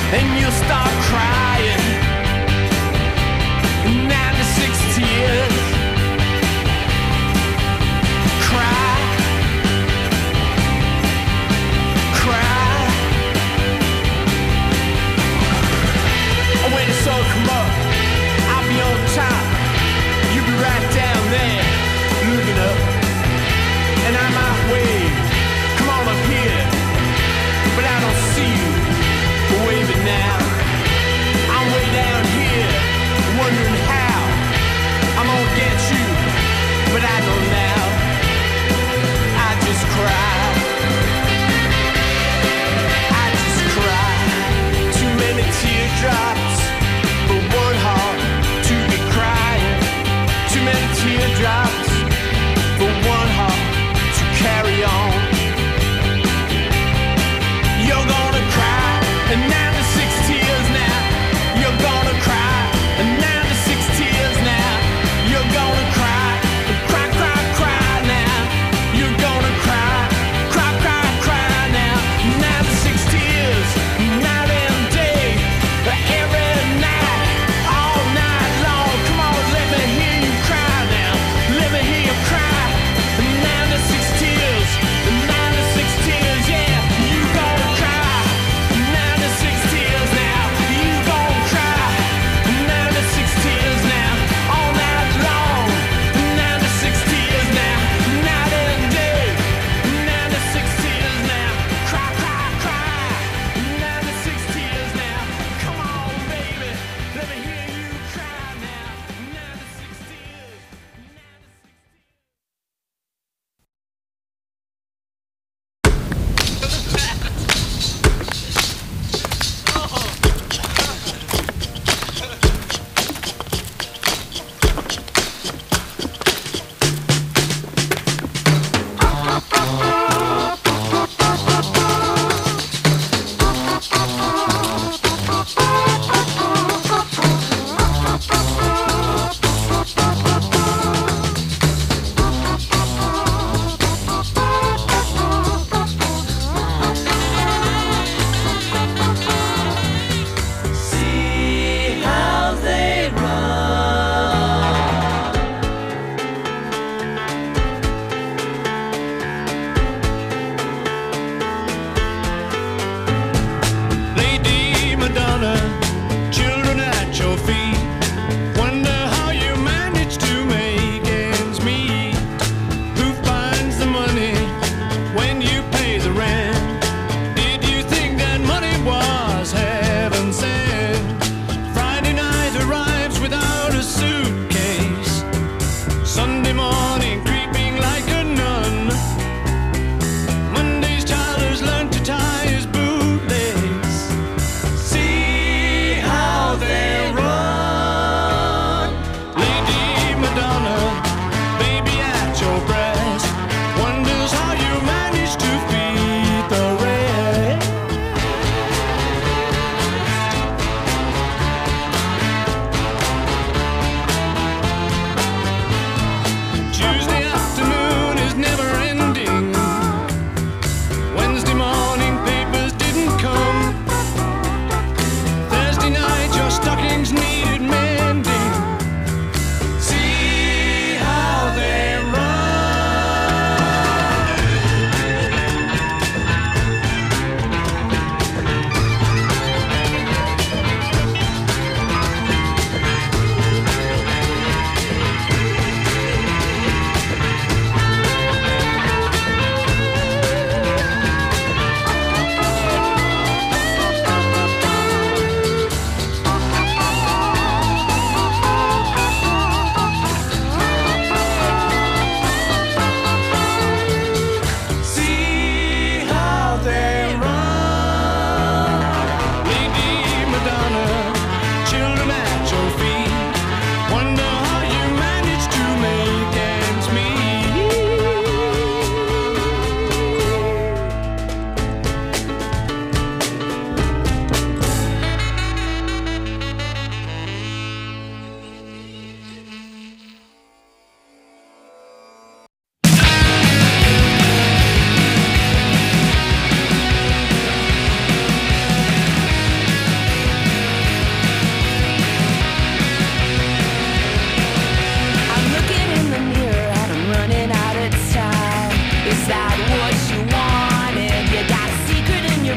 and you'll start crying. 96 tears. Cry. Cry. When it's all come up, I'll be on top. You'll be right down there, looking up. And I might wave, come on up here. But I don't see you waving now.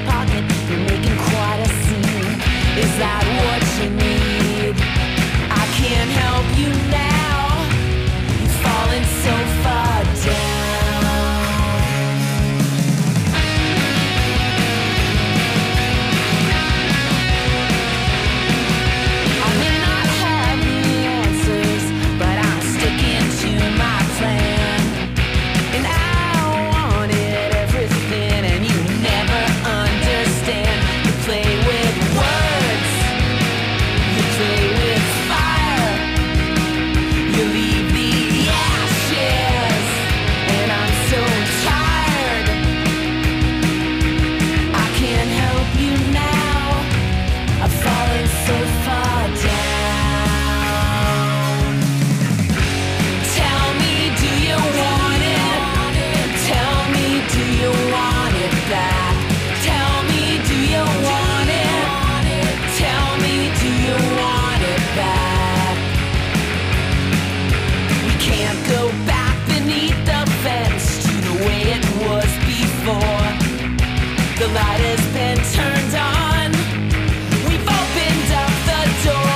pocket. You're making quite a scene. Is that what you need? I can't help you now. You've fallen so far down. I may not have the answers, but I'm sticking to my plan. And I wanted everything, and you never understand. You play with words, you play with fire, you leave the ashes, and I'm so tired. I can't help you now. I've fallen so far down. Tell me, do you want it? Tell me, do you want it back? Tell me, do you want it? Tell me, do you want it back? We can't go back beneath the fence to the way it was before. The light has been turned on. We've opened up the door.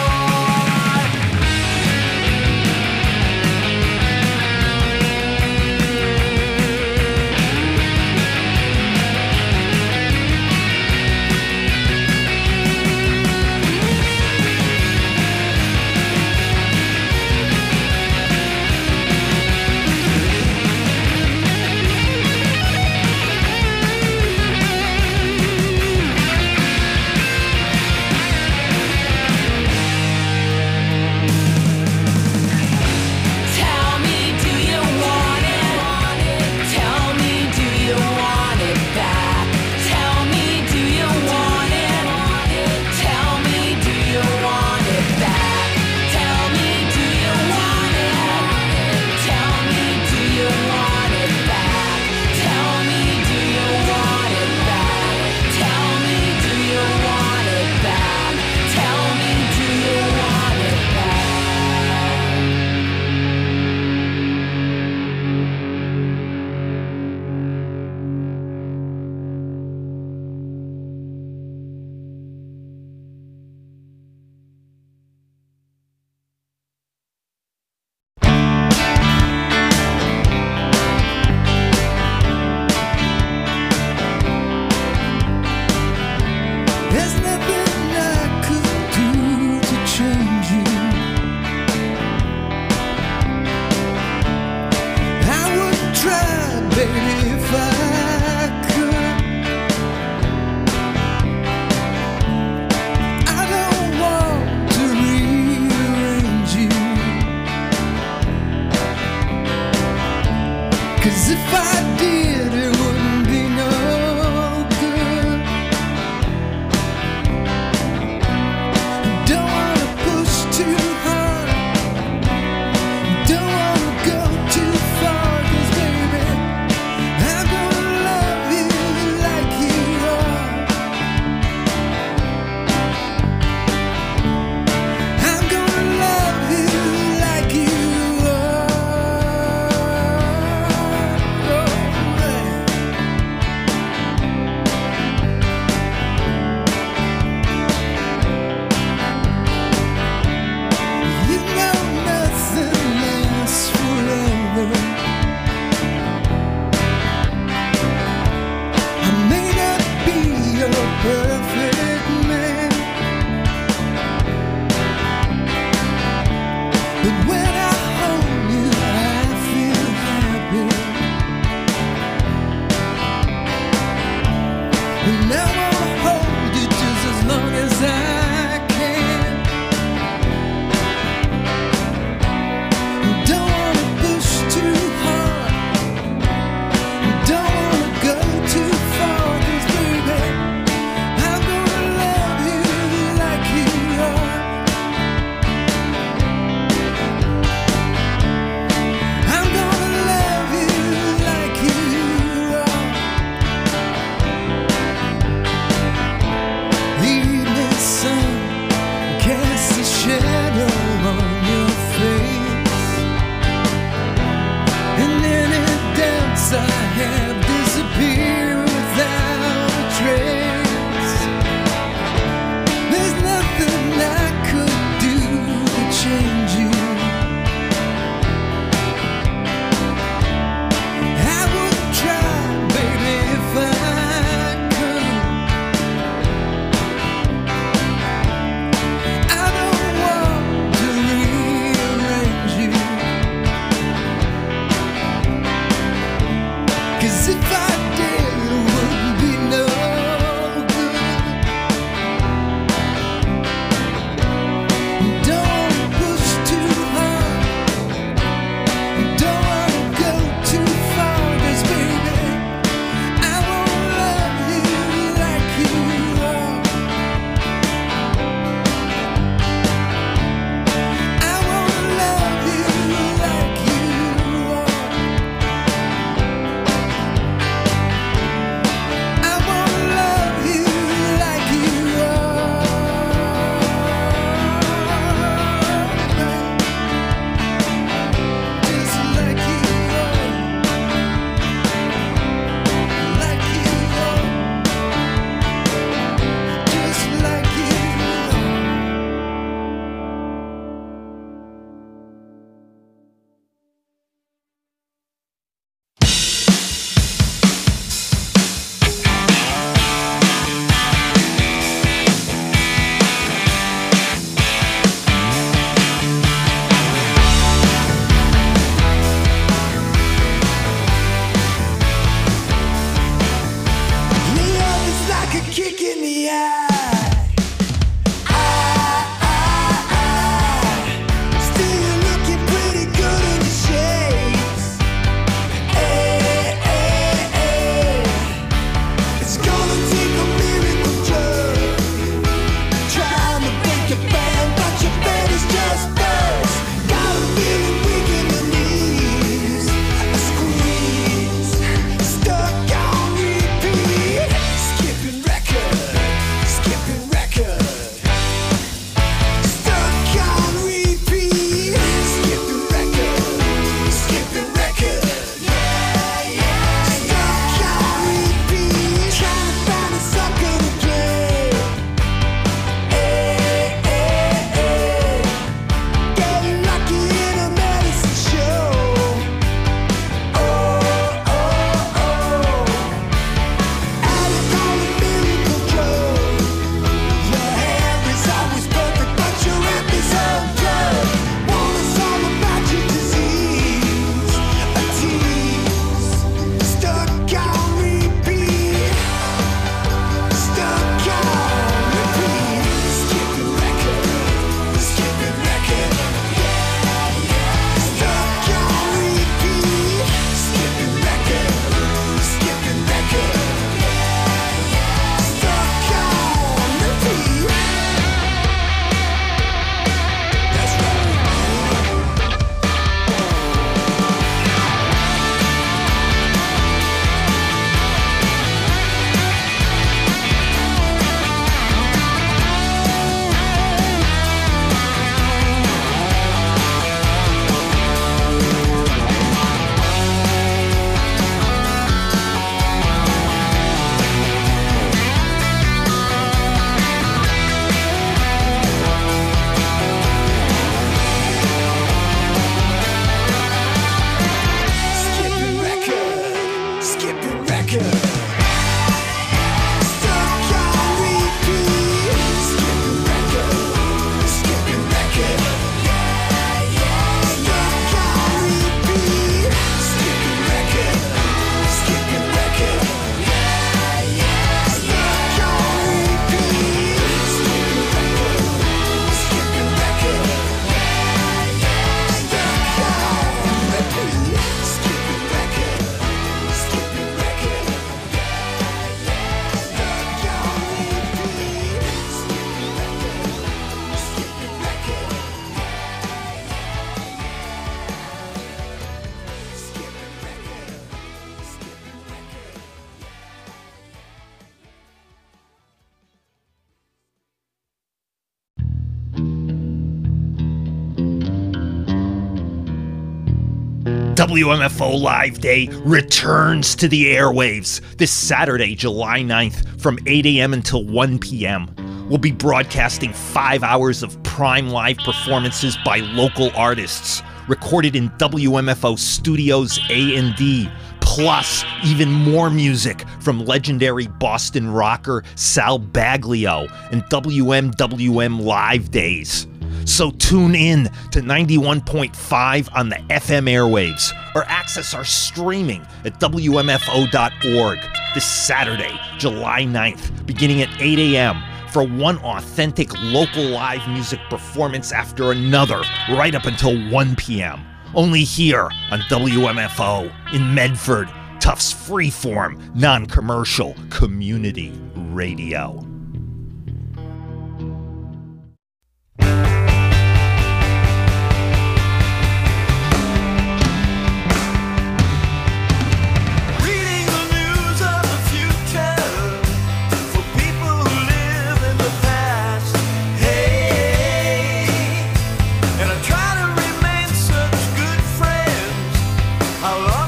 WMFO Live Day returns to the airwaves this Saturday, July 9th from 8 a.m. until 1 p.m. We'll be broadcasting 5 hours of prime live performances by local artists, recorded in WMFO Studios A&D, plus even more music from legendary Boston rocker Sal Baglio and WMWM Live Days. So tune in to 91.5 on the FM airwaves or access our streaming at WMFO.org this Saturday, July 9th, beginning at 8 a.m. for one authentic local live music performance after another, right up until 1 p.m. Only here on WMFO in Medford, Tufts freeform, non-commercial community radio.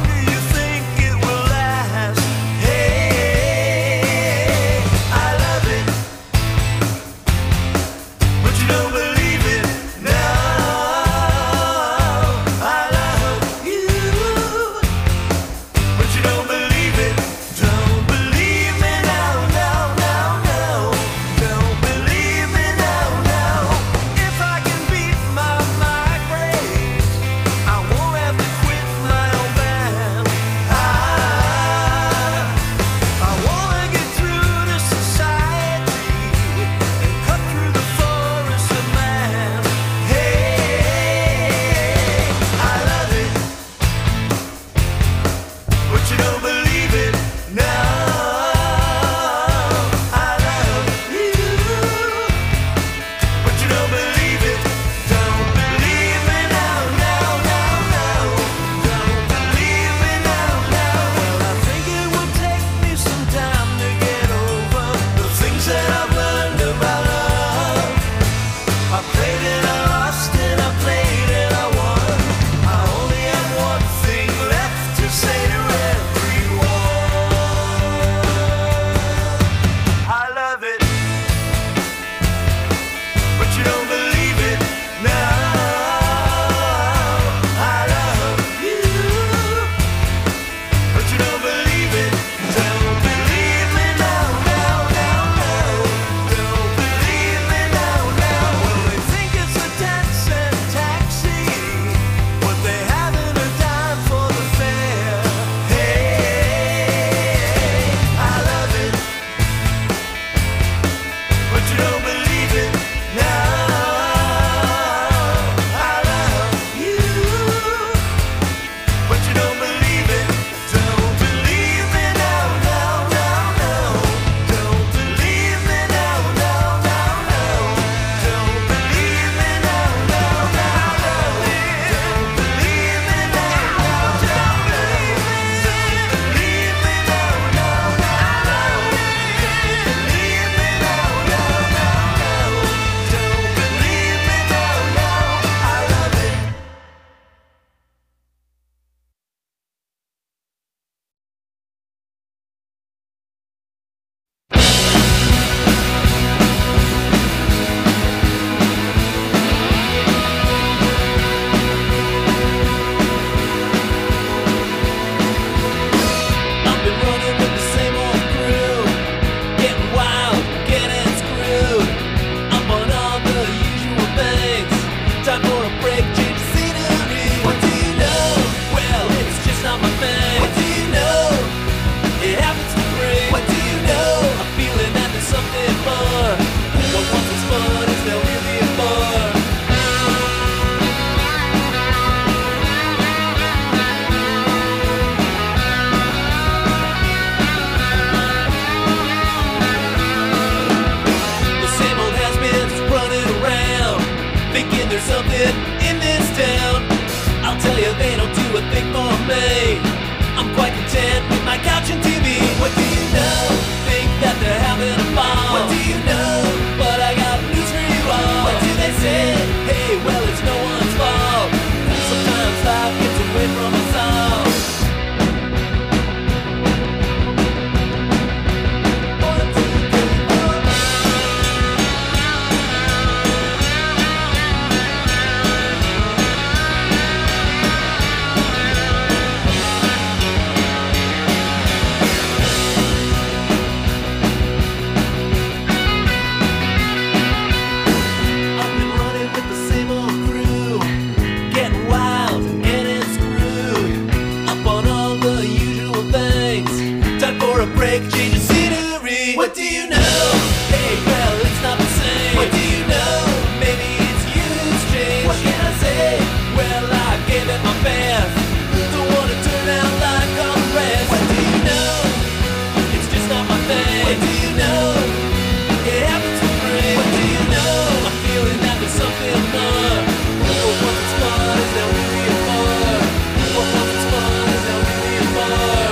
I love it. know? Hey, well, it's not the same. What do you know? Maybe it's you who's changed. What can I say? Well, I gave it my best. Don't wanna turn out like all the rest. What do you know? It's just not my thing. What do you know? It happens for free. What do you know? I'm feeling that there's something more. What once it's fun is now really a more. What once it's fun is now really a more.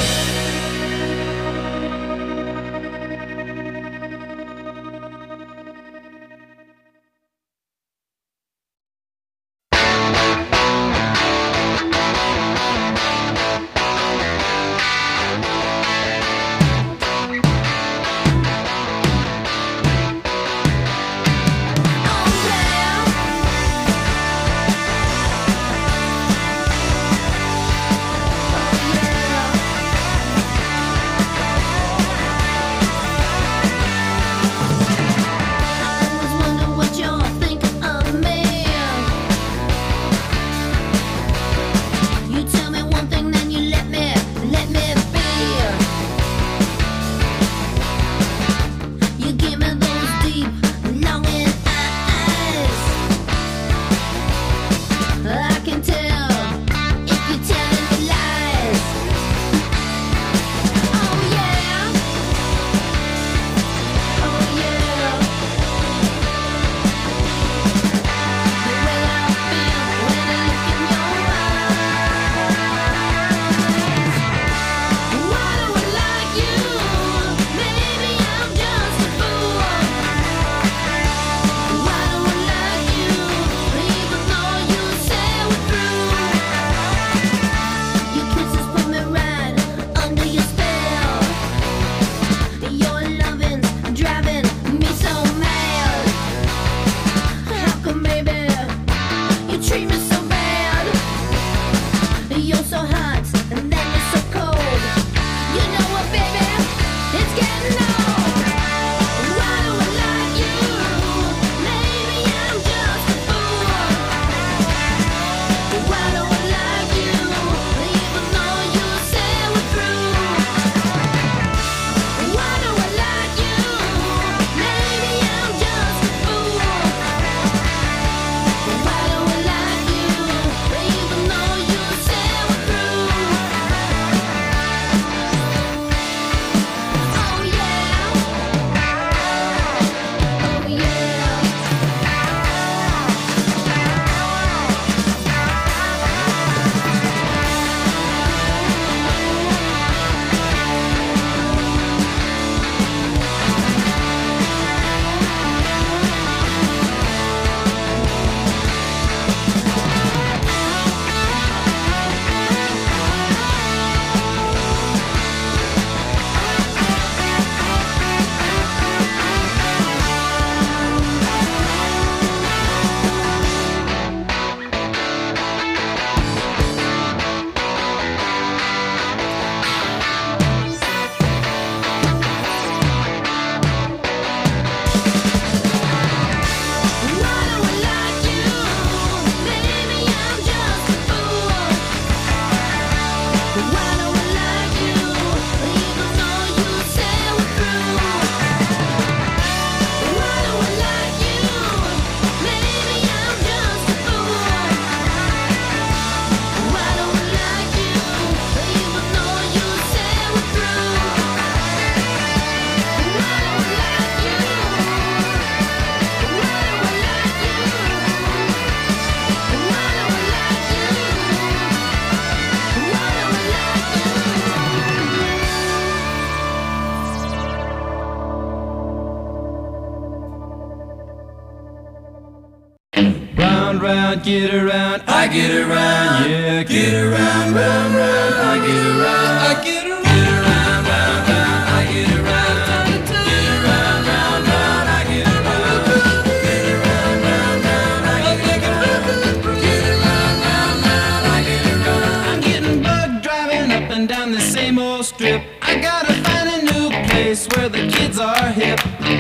Round, get around, I get around, yeah, get around, round, round, I get around, I get around, round, round, I get around, get around, round, round, I get around, get around, round, round, I get around, get around, round, round, I get around. I'm getting bugged driving up and down the same old strip. I gotta find a new place where the kids are hip.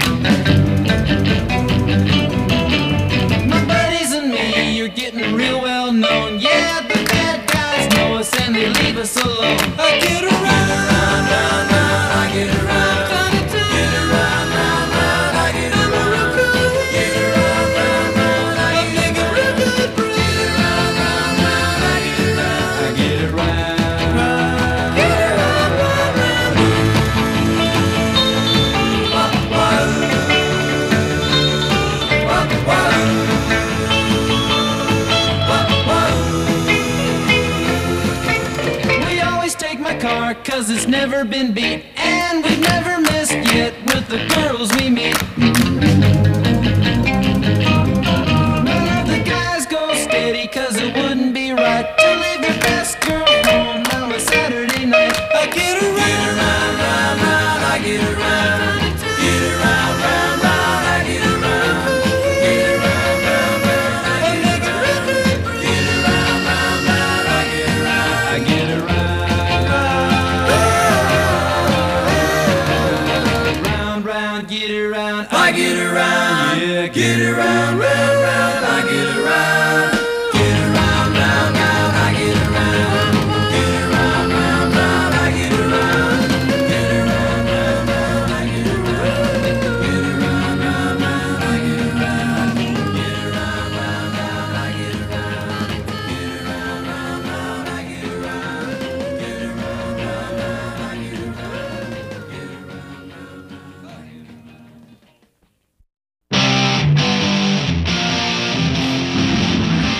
Getting real well known, yeah, the bad guys know us and they leave us alone. I get around. 'cause it's never been beat, and we've never missed yet with the girls we meet. None of the guys go steady, 'cause it wouldn't be right to leave your best girl home on a Saturday night. I get around, round, round, round, I get around. Get around, round, round, I get around. Get around, round, round, I get around. Get around, round, round, I get around. I get around. Round, round, get around. I get around. Yeah, get around, round, round, I get around. Get around, round, round, I get around. Get around, round, round, I get around. Get around, round, round, I get around. Get around, round, round, I get around. Get around, round, round, I get around. Get around, round, round, I get around. Get around, round, round, I get around. Get around, round, round, I get around.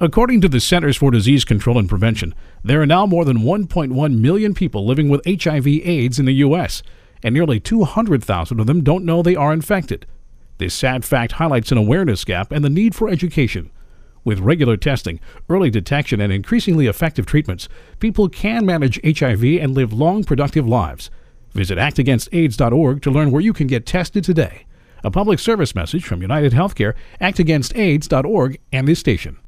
According to the Centers for Disease Control and Prevention, there are now more than 1.1 million people living with HIV/AIDS in the U.S., and nearly 200,000 of them don't know they are infected. This sad fact highlights an awareness gap and the need for education. With regular testing, early detection, and increasingly effective treatments, people can manage HIV and live long, productive lives. Visit actagainstaids.org to learn where you can get tested today. A public service message from United Healthcare, actagainstaids.org, and this station.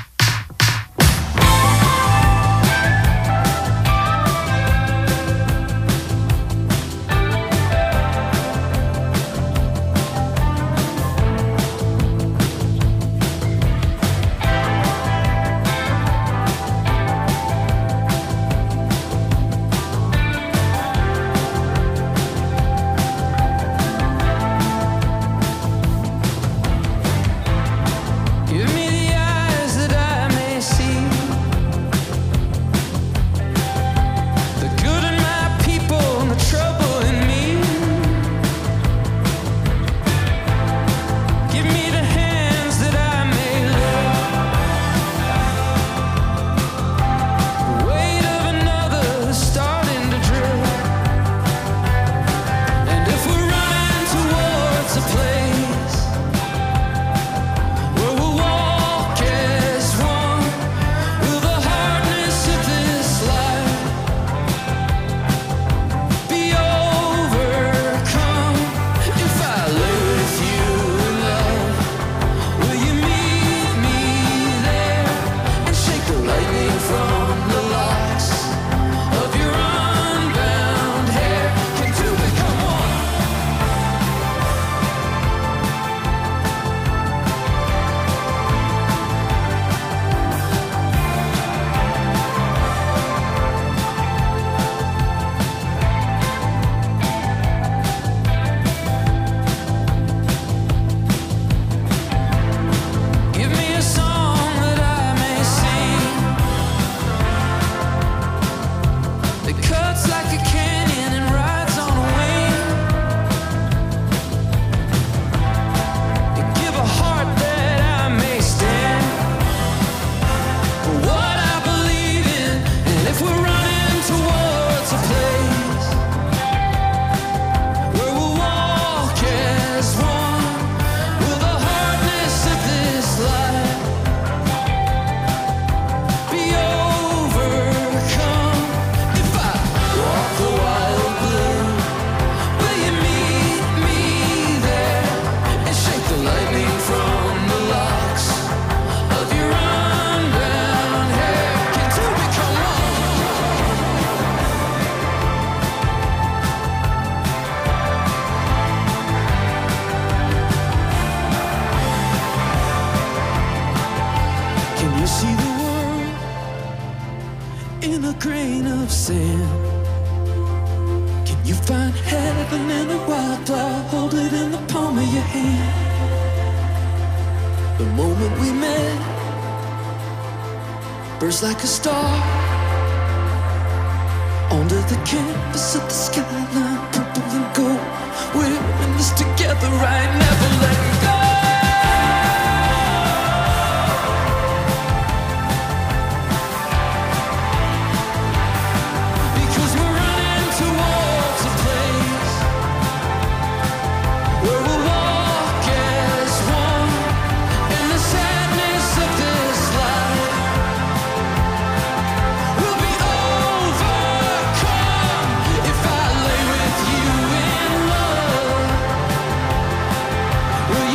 Give me the eyes that I may see, the good in my people and the trouble in me. Give me the hands that I may love, the weight of another starting to drill. And if we're running towards a place where we'll walk as one, will the hardness of this life be overcome? If I lay with you in love, will you meet me there and shake the lightning from the locks of your unbound hair? Can two become one? Give me a song that I may sing, that cuts like a canyon and rides on a wing. And give a heart that I may stand for what I believe in. And if we're running towards a place where we'll walk as one, will the hardness of this life be overcome? If I walk the wild blue, will you meet me there and shake the lightning from the locks of your unbound hair? Can two become one? Can you see the world in a grain of sand? Can you find heaven in a wild flower? Hold it in the palm of your hand. The moment we met burst like a star onto the canvas of the skyline, purple and gold. We're in this together, right? Never letting go. Because we're running towards a place where we'll walk as one, and the sadness of this life will be overcome. If I lay with you in love, will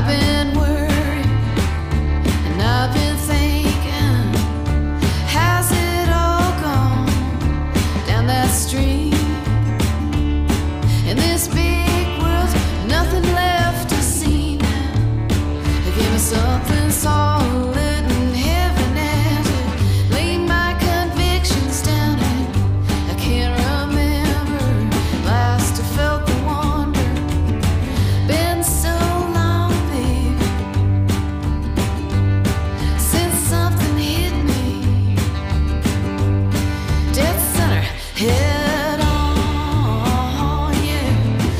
I've been worried and I've been thinking, has it all gone down that street? In this big world, nothing left to see now. Give me something solid and heavy-handed. Lay my convictions down and I can't remember last I felt the wonder. Been so long, baby, since something hit me dead center, head on, yeah.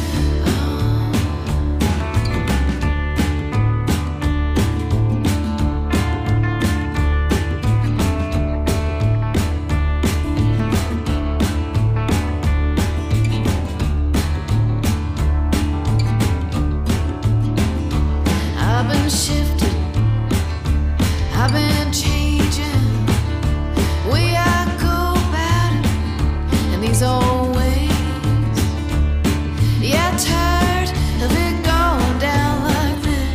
I've been shifting, I've been changing, way I go about it in these old ways. Yeah, tired of it going down like this.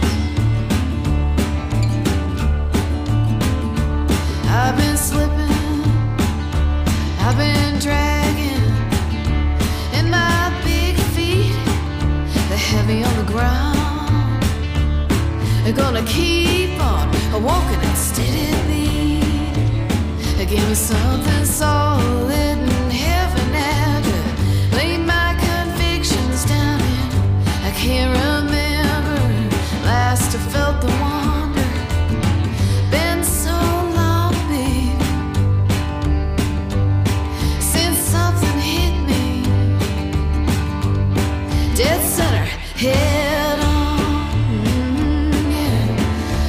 I've been slipping, I've been dragging, and my big feet, they're heavy on the ground. They're gonna keep on walking and steadily. Give me something solid and heavy-handed. Lay my convictions down and I can't remember last I felt the wonder. Been so long, baby, since something hit me dead center, head on. Yeah.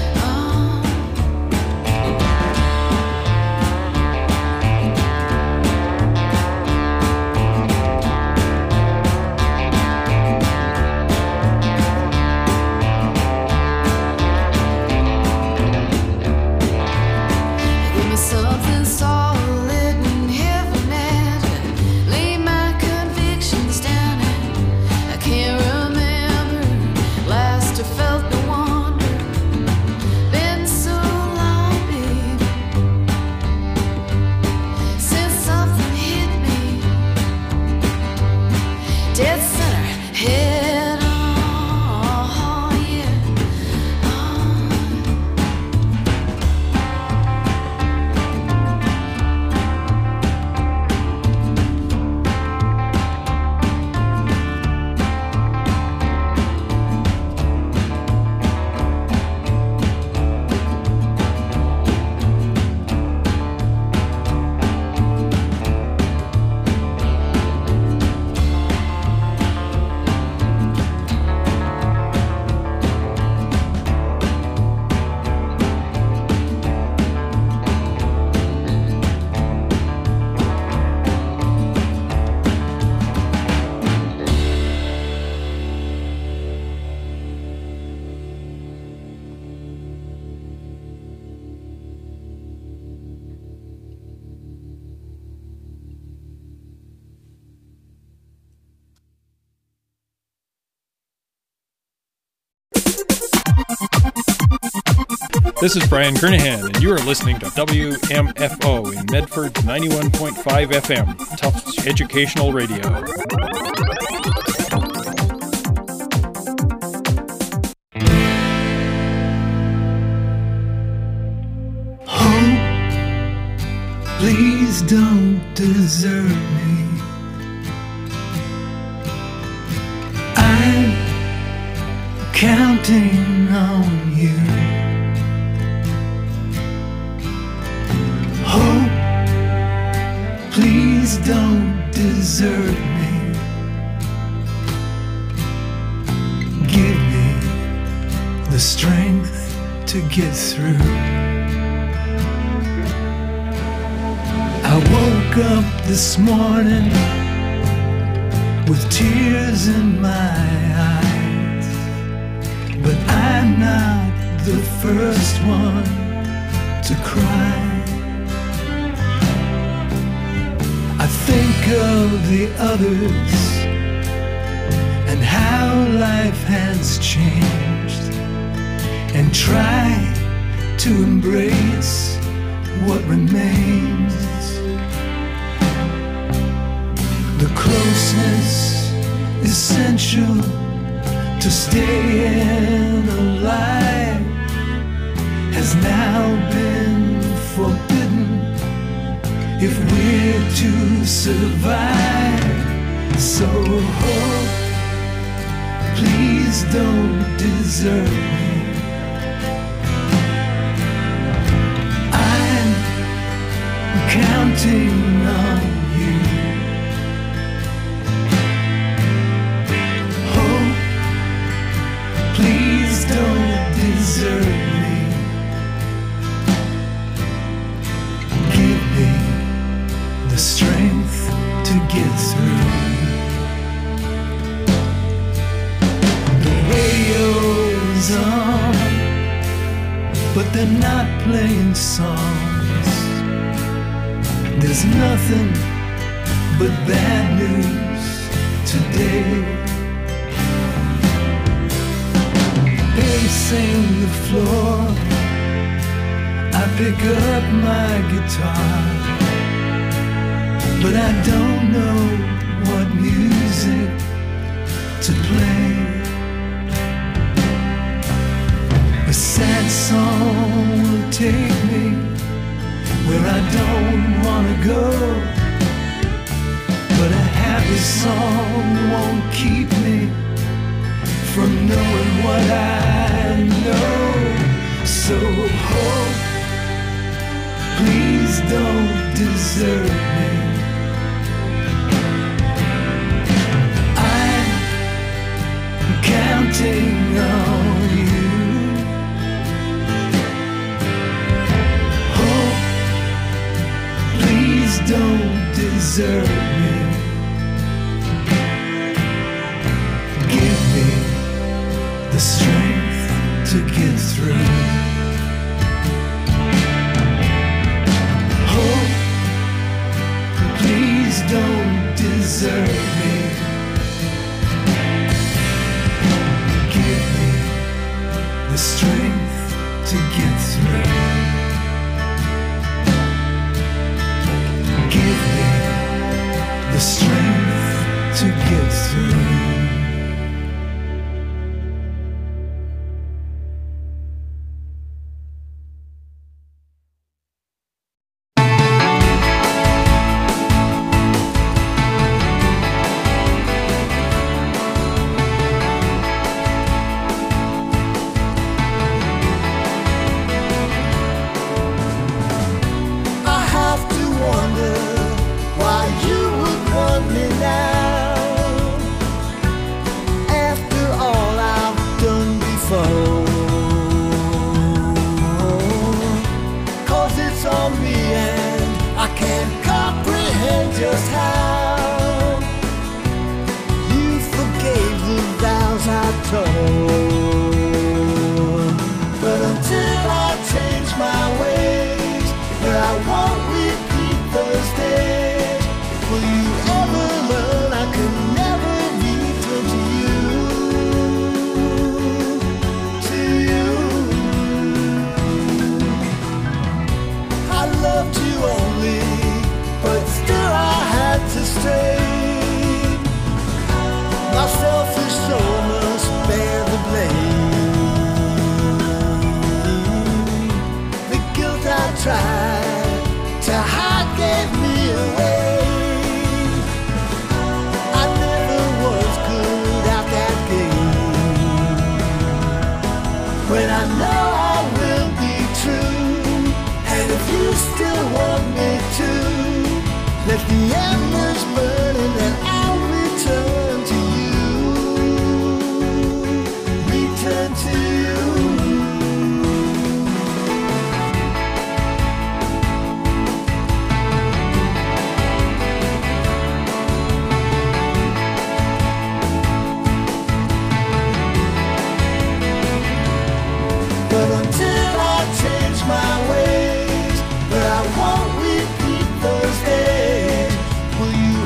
Give me something solid and heavy-handed. Lay my convictions down and I can't remember last I felt the wonder. Been so long, baby, since something hit me dead center, head on, yeah. This is Brian Kernahan, and you are listening to WMFO in Medford 91.5 FM, Tufts Educational Radio. Hope, please don't desert me. I'm counting on you. Hope, please don't desert me. Give me the strength to get through. I woke up this morning with tears in my eyes, but I'm not the first one to cry. I think of the others and how life has changed. try to embrace what remains. The closeness essential to staying alive has now been forbidden if we're to survive. So hope, please don't desert me. I'm counting on you. Hope, please don't desert me. Give me the strength to get through. The radio's on, but they're not playing songs. There's nothing but bad news today. Pacing the floor, I pick up my guitar, but I don't know what music to play. A sad song will take me where I don't wanna go, but a happy song won't keep me from knowing what I know. So hope, please don't desert me. I'm counting on you. Hope, please don't desert me. Give me the strength to get through. Hope, please don't desert me. Give me the strength to get through. Give me the strength to get through. I have to wonder why you would want me now. After all I've done before. 'Cause it's on me and I can't comprehend just how you forgave the vows I told. But until I change my ways, where I won't repeat those days, will you ever learn I could never return to you? To you. I loved you only, but still I had to stay. My selfish soul must bear the blame. The guilt I tried to hide gave me away. I never was good at that game. When I know I will be true, and if you still want me to, let the embers burn and then I'll return to you. Return to you. But until I change my ways, but I won't repeat those days, will you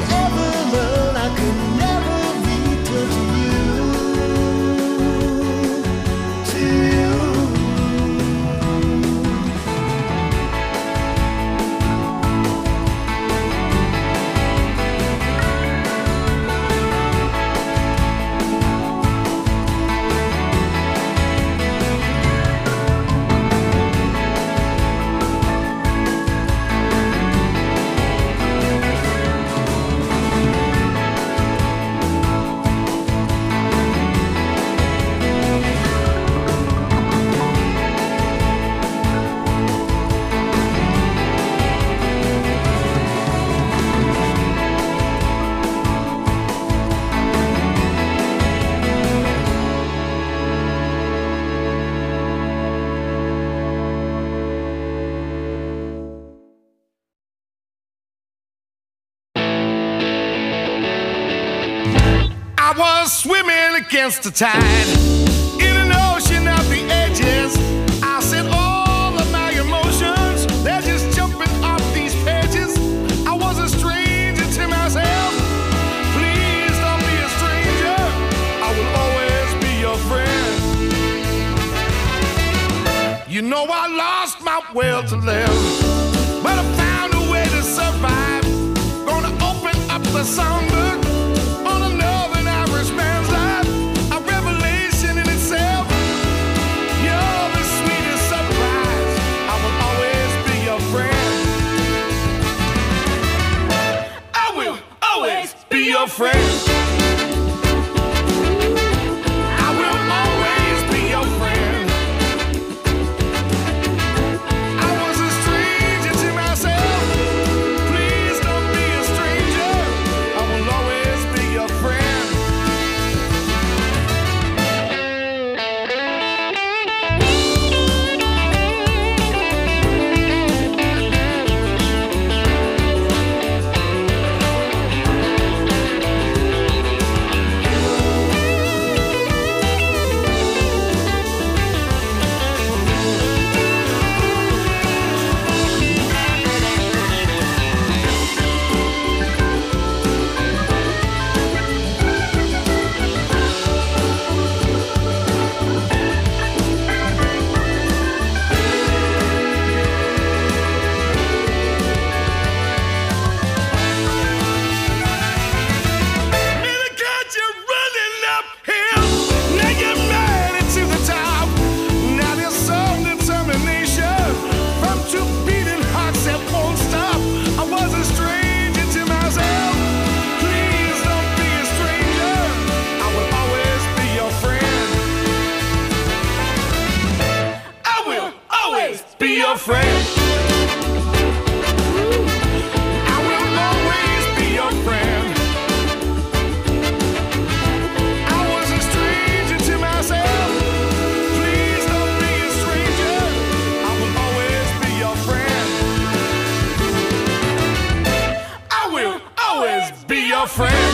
I was swimming against the tide in an ocean of the edges. I said all of my emotions, they're just jumping off these pages. I was a stranger to myself. Please don't be a stranger. I will always be your friend. You know I lost my will to live, but I found a way to survive. Gonna open up the songbook on a Northern Irishman's life. A revelation in itself. You're the sweetest surprise. I will always be your friend. I will always be your friend. I will always be your friend. I was a stranger to myself. Please don't be a stranger. I will always be your friend. Be your friend. I will always be your friend. I was a stranger to myself. Please don't be a stranger. I will always be your friend. I will always be your friend.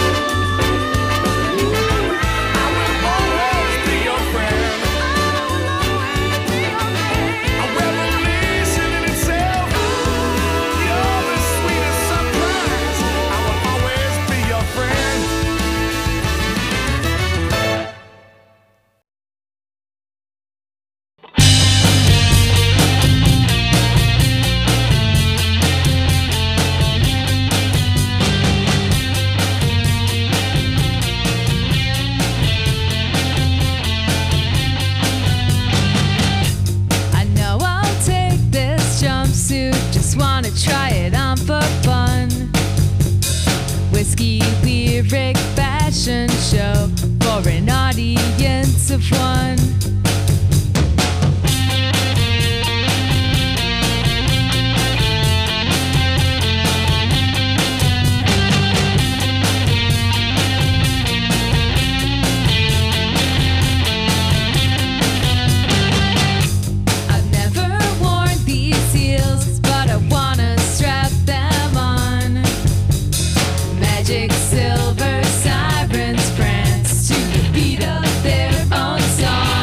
I will always be your friend. A revelation in itself. You're the sweetest surprise. I will always be your friend. I know I'll take this jumpsuit, just wanna try it on for fun. Whiskey lyric fashion show for an audience of one. I've never worn these heels, but I wanna strap them on. Magic silver sirens prance to the beat of their own song.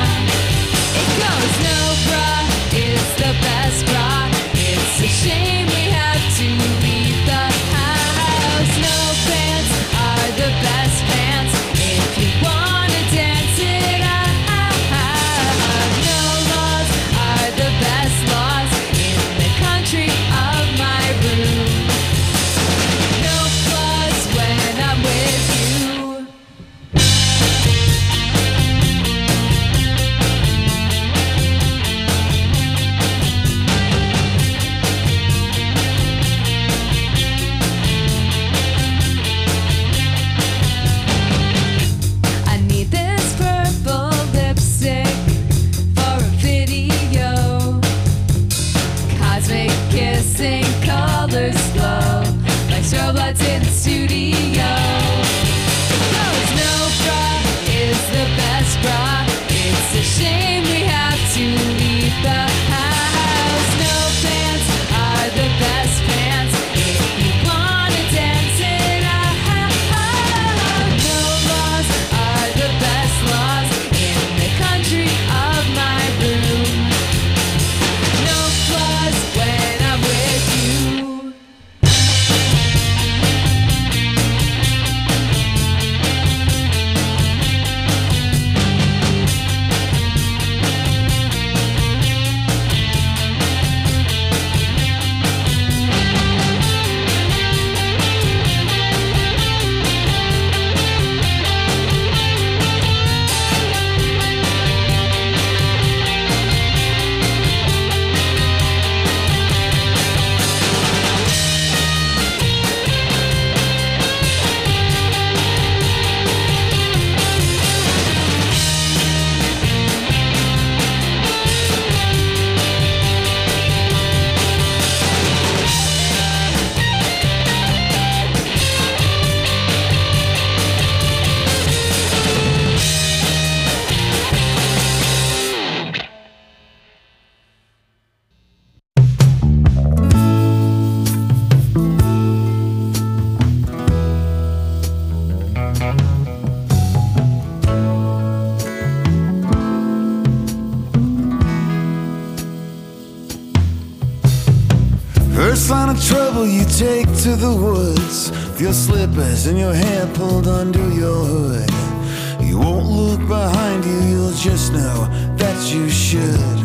sign of trouble, you take to the woods with your slippers and your hair pulled under your hood. You won't look behind you, you'll just know that you should.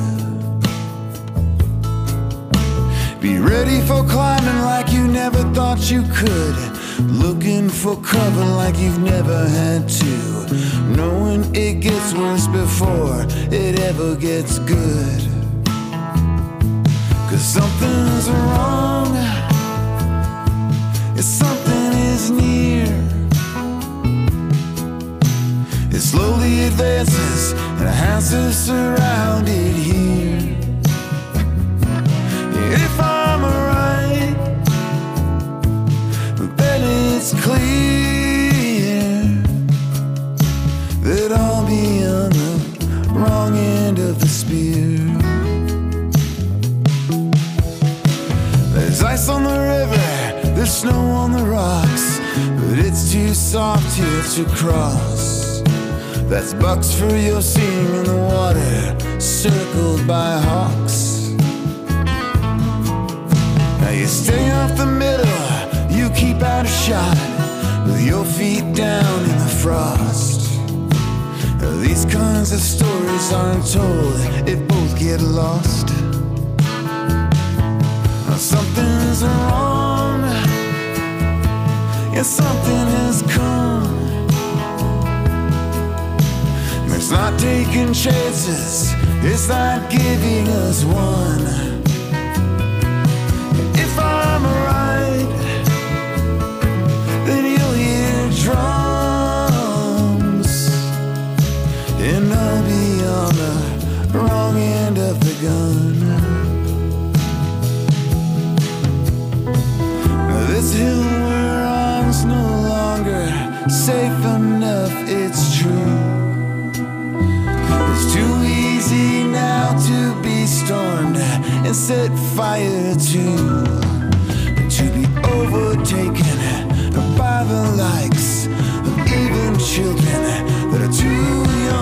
Be ready for climbing like you never thought you could. Looking for cover like you've never had to. Knowing it gets worse before it ever gets good. 'Cause something's wrong, if something is near. It slowly advances and has us surrounded here. If I'm right, then it's clear that I'll be on the wrong end of the spear. There's ice on the river, there's snow on the rocks, but it's too soft here to cross. That's bucks for your seeing in the water, circled by hawks. Now you stay off the middle, you keep out of shot, with your feet down in the frost. Now these kinds of stories aren't told if both get lost. Now something's wrong, yeah, something has come. It's not taking chances, it's not giving us one. If I'm right, then you'll hear drums, and I'll be on the wrong end of the gun. Now this hill we're on's no longer safe enough, it's true. It's too easy now to be stormed and set fire to be overtaken by the likes